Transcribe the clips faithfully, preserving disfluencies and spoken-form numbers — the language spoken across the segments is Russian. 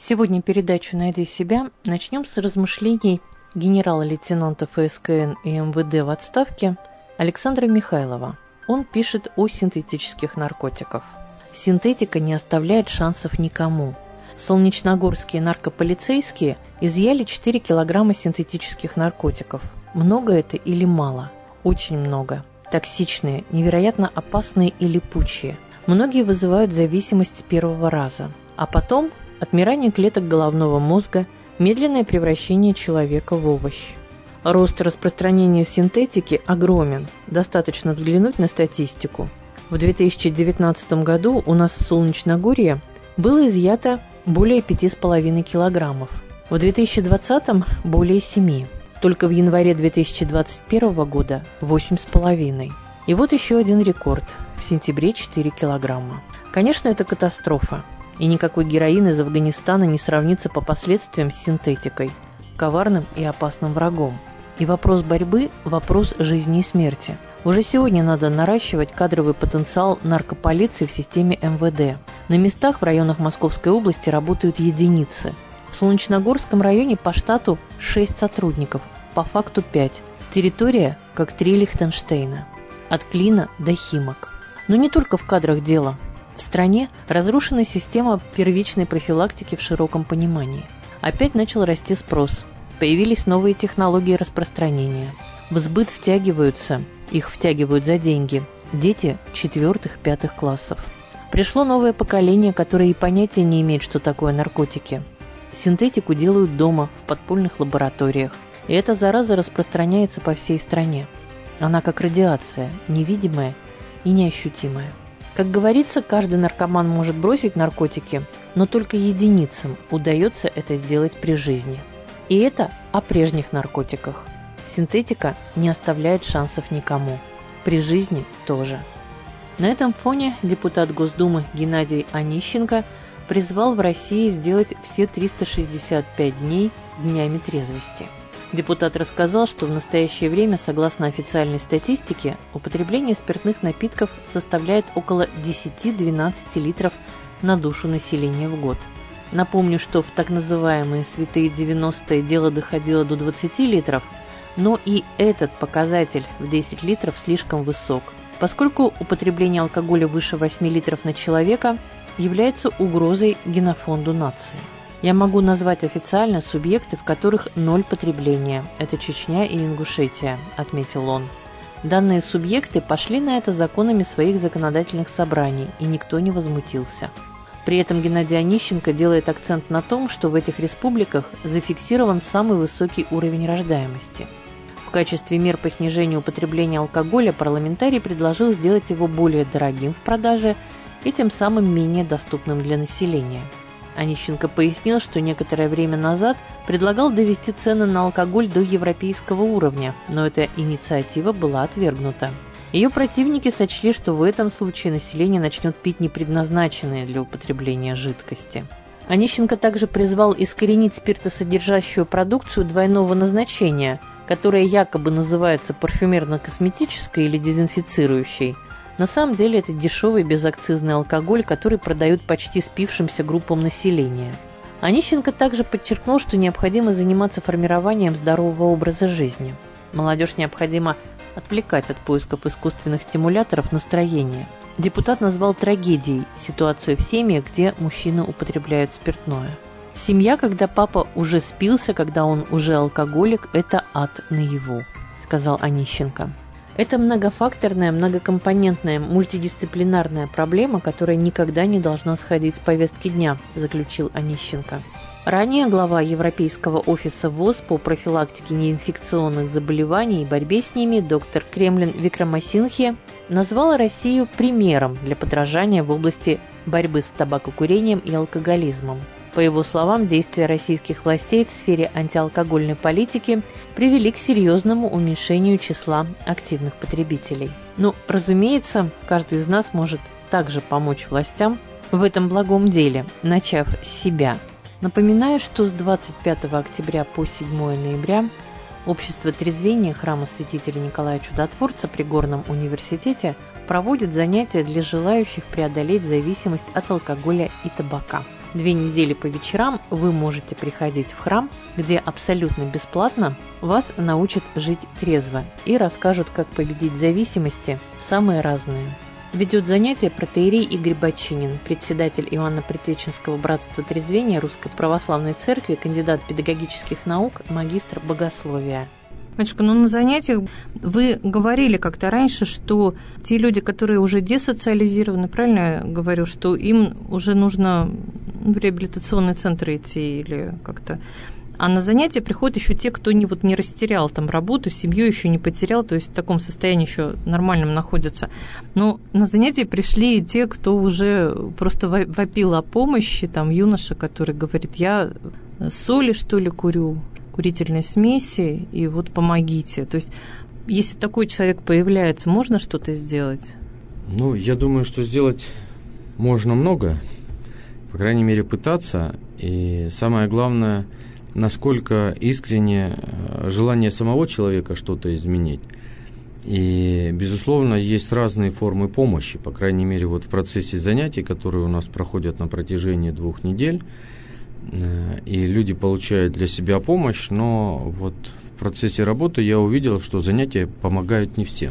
Сегодня передачу «Найди себя» начнем с размышлений генерала-лейтенанта эф эс ка эн и эм вэ дэ в отставке Александра Михайлова. Он пишет о синтетических наркотиках. Синтетика не оставляет шансов никому. Солнечногорские наркополицейские изъяли четыре килограмма синтетических наркотиков. Много это или мало? Очень много. Токсичные, невероятно опасные и липучие. Многие вызывают зависимость с первого раза. А потом отмирание клеток головного мозга, медленное превращение человека в овощ. Рост распространения синтетики огромен. Достаточно взглянуть на статистику. В две тысячи девятнадцатом году у нас в Солнечногорье было изъято более пяти с половиной килограммов. В две тысячи двадцатом – более семи. Только в январе две тысячи двадцать первого года – восемь с половиной. И вот еще один рекорд. В сентябре четыре килограмма. Конечно, это катастрофа. И никакой героин из Афганистана не сравнится по последствиям с синтетикой, коварным и опасным врагом. И вопрос борьбы – вопрос жизни и смерти. Уже сегодня надо наращивать кадровый потенциал наркополиции в системе эм вэ дэ. На местах в районах Московской области работают единицы. В Солнечногорском районе по штату шесть сотрудников, по факту пять. Территория как три Лихтенштейна. От Клина до Химок. Но не только в кадрах дело. В стране разрушена система первичной профилактики в широком понимании. Опять начал расти спрос. Появились новые технологии распространения. В сбыт втягиваются, их втягивают за деньги, дети четвертых-пятых классов. Пришло новое поколение, которое и понятия не имеет, что такое наркотики. Синтетику делают дома, в подпольных лабораториях. И эта зараза распространяется по всей стране. Она как радиация, невидимая и неощутимая. Как говорится, каждый наркоман может бросить наркотики, но только единицам удается это сделать при жизни. И это о прежних наркотиках. Синтетика не оставляет шансов никому. При жизни тоже. На этом фоне депутат Госдумы Геннадий Онищенко призвал в России сделать все триста шестьдесят пять дней днями трезвости. Депутат рассказал, что в настоящее время, согласно официальной статистике, употребление спиртных напитков составляет около десять-двенадцать литров на душу населения в год. Напомню, что в так называемые святые девяностые дело доходило до двадцати литров, но и этот показатель в десять литров слишком высок, поскольку употребление алкоголя выше восьми литров на человека является угрозой генофонду нации. Я могу назвать официально субъекты, в которых ноль потребления. Это Чечня и Ингушетия, отметил он. Данные субъекты пошли на это законами своих законодательных собраний, и никто не возмутился. При этом Геннадий Онищенко делает акцент на том, что в этих республиках зафиксирован самый высокий уровень рождаемости. В качестве мер по снижению употребления алкоголя парламентарий предложил сделать его более дорогим в продаже и тем самым менее доступным для населения. Онищенко пояснил, что некоторое время назад предлагал довести цены на алкоголь до европейского уровня, но эта инициатива была отвергнута. Ее противники сочли, что в этом случае население начнет пить непредназначенные для употребления жидкости. Онищенко также призвал искоренить спиртосодержащую продукцию двойного назначения, которая якобы называется парфюмерно-косметической или дезинфицирующей. На самом деле это дешевый безакцизный алкоголь, который продают почти спившимся группам населения. Онищенко также подчеркнул, что необходимо заниматься формированием здорового образа жизни. Молодежь необходимо отвлекать от поисков искусственных стимуляторов настроения. Депутат назвал трагедией ситуацию в семьях, где мужчины употребляют спиртное. Семья, когда папа уже спился, когда он уже алкоголик, это ад наяву, сказал Онищенко. Это многофакторная, многокомпонентная, мультидисциплинарная проблема, которая никогда не должна сходить с повестки дня, заключил Онищенко. Ранее глава Европейского офиса ВОЗ по профилактике неинфекционных заболеваний и борьбе с ними доктор Кремлин Викрамасинхе назвала Россию примером для подражания в области борьбы с табакокурением и алкоголизмом. По его словам, действия российских властей в сфере антиалкогольной политики привели к серьезному уменьшению числа активных потребителей. Ну, разумеется, каждый из нас может также помочь властям в этом благом деле, начав с себя. Напоминаю, что с двадцать пятого октября по седьмого ноября Общество трезвения храма святителя Николая Чудотворца при Горном университете проводит занятия для желающих преодолеть зависимость от алкоголя и табака. Две недели по вечерам вы можете приходить в храм, где абсолютно бесплатно вас научат жить трезво и расскажут, как победить зависимости, самые разные. Ведет занятия протоиерей Игорь Бочинин, председатель Иоанно-Предтеченского братства трезвения Русской Православной Церкви, кандидат педагогических наук, магистр богословия. Матушка, ну на занятиях вы говорили как-то раньше, что те люди, которые уже десоциализированы, правильно я говорю, что им уже нужно в реабилитационный центр идти или как-то... А на занятия приходят еще те, кто не, вот, не растерял там работу, семью еще не потерял, то есть в таком состоянии еще нормальном находятся. Но на занятия пришли и те, кто уже просто вопил о помощи, там юноша, который говорит, я соли, что ли, курю, курительной смеси, и вот помогите. То есть если такой человек появляется, можно что-то сделать? Ну, я думаю, что сделать можно много, по крайней мере, пытаться, и самое главное – насколько искренне желание самого человека что-то изменить. И, безусловно, есть разные формы помощи, по крайней мере, вот в процессе занятий, которые у нас проходят на протяжении двух недель, и люди получают для себя помощь, но вот в процессе работы я увидел, что занятия помогают не всем.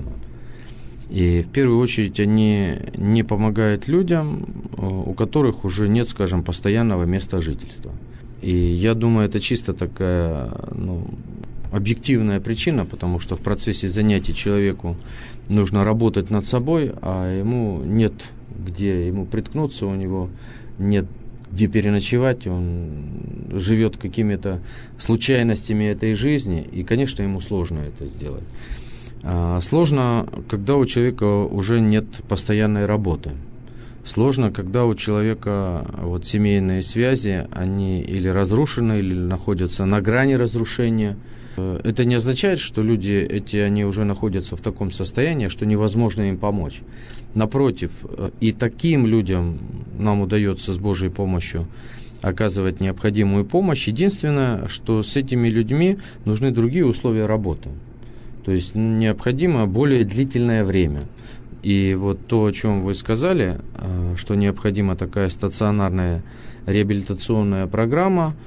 И в первую очередь они не помогают людям, у которых уже нет, скажем, постоянного места жительства. И я думаю, это чисто такая, ну, объективная причина, потому что в процессе занятий человеку нужно работать над собой, а ему нет где ему приткнуться, у него нет где переночевать, он живет какими-то случайностями этой жизни, и, конечно, ему сложно это сделать. А сложно, когда у человека уже нет постоянной работы. Сложно, когда у человека вот семейные связи, они или разрушены, или находятся на грани разрушения. Это не означает, что люди эти, они уже находятся в таком состоянии, что невозможно им помочь. Напротив, и таким людям нам удается с Божьей помощью оказывать необходимую помощь. Единственное, что с этими людьми нужны другие условия работы. То есть необходимо более длительное время. И вот то, о чем вы сказали, что необходима такая стационарная реабилитационная программа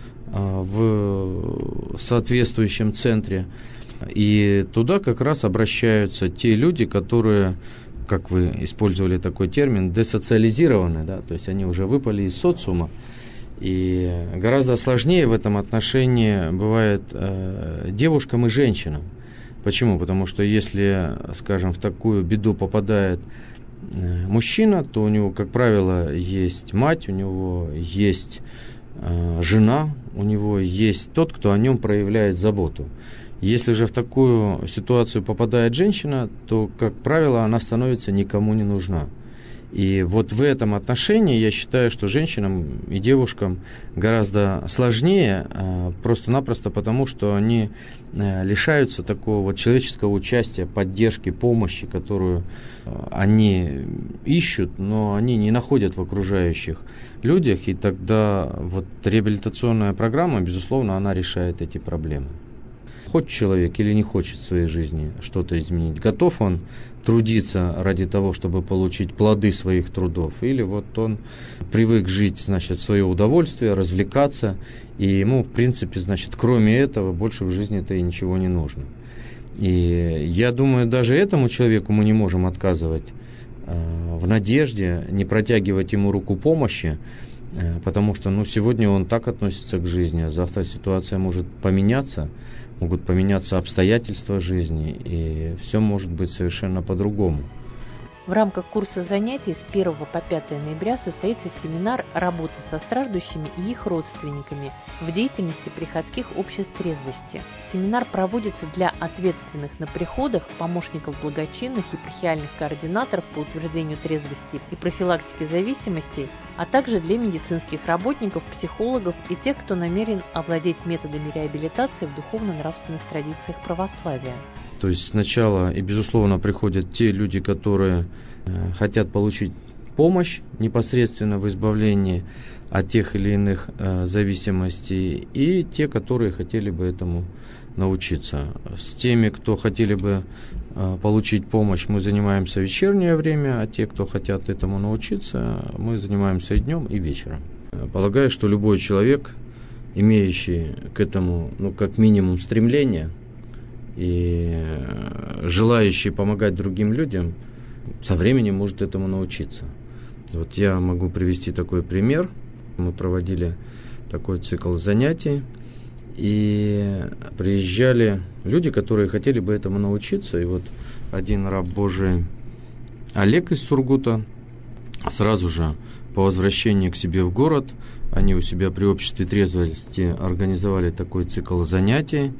в соответствующем центре, и туда как раз обращаются те люди, которые, как вы использовали такой термин, десоциализированы, да, то есть они уже выпали из социума, и гораздо сложнее в этом отношении бывает девушкам и женщинам. Почему? Потому что если, скажем, в такую беду попадает мужчина, то у него, как правило, есть мать, у него есть э, жена, у него есть тот, кто о нем проявляет заботу. Если же в такую ситуацию попадает женщина, то, как правило, она становится никому не нужна. И вот в этом отношении я считаю, что женщинам и девушкам гораздо сложнее, просто-напросто потому, что они лишаются такого вот человеческого участия, поддержки, помощи, которую они ищут, но они не находят в окружающих людях, и тогда вот реабилитационная программа, безусловно, она решает эти проблемы. Хочет человек или не хочет в своей жизни что-то изменить, готов он трудиться ради того, чтобы получить плоды своих трудов, или вот он привык жить, значит, в свое удовольствие, развлекаться, и ему, в принципе, значит, кроме этого больше в жизни-то и ничего не нужно. И я думаю, даже этому человеку мы не можем отказывать э, в надежде, не протягивать ему руку помощи, э, потому что, ну, сегодня он так относится к жизни, а завтра ситуация может поменяться, могут поменяться обстоятельства жизни, и все может быть совершенно по-другому. В рамках курса занятий с первого по пятое ноября состоится семинар «Работа со страждущими и их родственниками в деятельности приходских обществ трезвости». Семинар проводится для ответственных на приходах, помощников благочинных, епархиальных координаторов по утверждению трезвости и профилактике зависимостей, а также для медицинских работников, психологов и тех, кто намерен овладеть методами реабилитации в духовно-нравственных традициях православия. То есть сначала и, безусловно, приходят те люди, которые э, хотят получить помощь непосредственно в избавлении от тех или иных э, зависимостей, и те, которые хотели бы этому научиться. С теми, кто хотели бы э, получить помощь, мы занимаемся в вечернее время, а те, кто хотят этому научиться, мы занимаемся и днем, и вечером. Полагаю, что любой человек, имеющий к этому, ну, как минимум, стремление и желающий помогать другим людям, со временем может этому научиться. Вот я могу привести такой пример. Мы проводили такой цикл занятий, и приезжали люди, которые хотели бы этому научиться. И вот один раб Божий, Олег из Сургута, сразу же по возвращении к себе в город, они у себя при обществе трезвости организовали такой цикл занятий,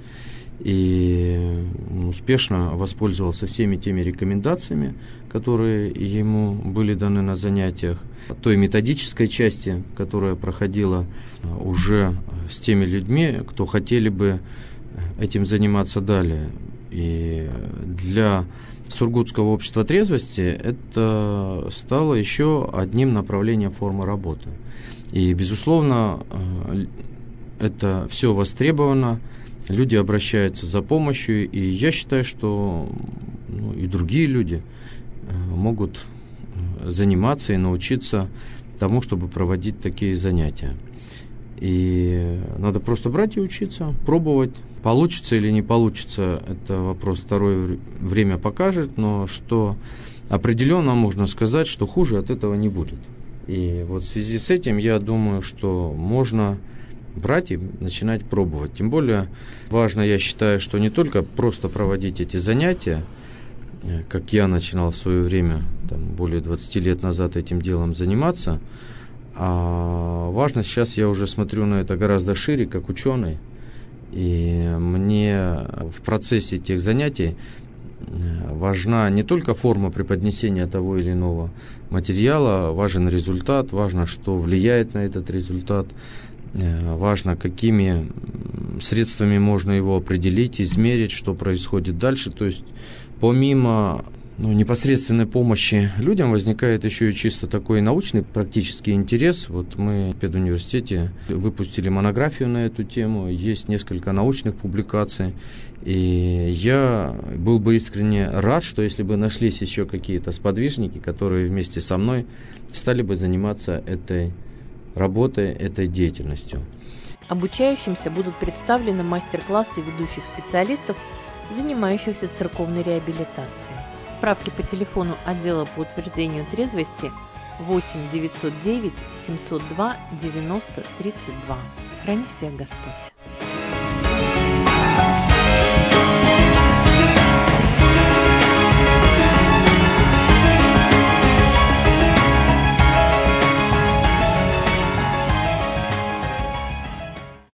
и успешно воспользовался всеми теми рекомендациями, которые ему были даны на занятиях, той методической части, которая проходила уже с теми людьми, кто хотели бы этим заниматься далее. И для Сургутского общества трезвости это стало еще одним направлением формы работы. И, безусловно, это все востребовано, люди обращаются за помощью, и я считаю, что ну, и другие люди могут заниматься и научиться тому, чтобы проводить такие занятия. И надо просто брать и учиться, пробовать. Получится или не получится, это вопрос второе время покажет, но что определенно можно сказать, что хуже от этого не будет. И вот в связи с этим я думаю, что можно брать и начинать пробовать. Тем более важно, я считаю, что не только просто проводить эти занятия, как я начинал в свое время, там, более двадцать лет назад этим делом заниматься, а важно, сейчас я уже смотрю на это гораздо шире, как ученый, и мне в процессе этих занятий важна не только форма преподнесения того или иного материала, важен результат, важно, что влияет на этот результат, важно, какими средствами можно его определить, измерить, что происходит дальше. То есть помимо ну, непосредственной помощи людям возникает еще и чисто такой научный практический интерес. Вот мы в педуниверситете выпустили монографию на эту тему, есть несколько научных публикаций, и я был бы искренне рад, что если бы нашлись еще какие-то сподвижники, которые вместе со мной стали бы заниматься этой работой, этой деятельностью. Обучающимся будут представлены мастер-классы ведущих специалистов, занимающихся церковной реабилитацией. Справки по телефону отдела по утверждению трезвости восемь девятьсот девять семьсот два девяносто тридцать два. Храни всех Господь.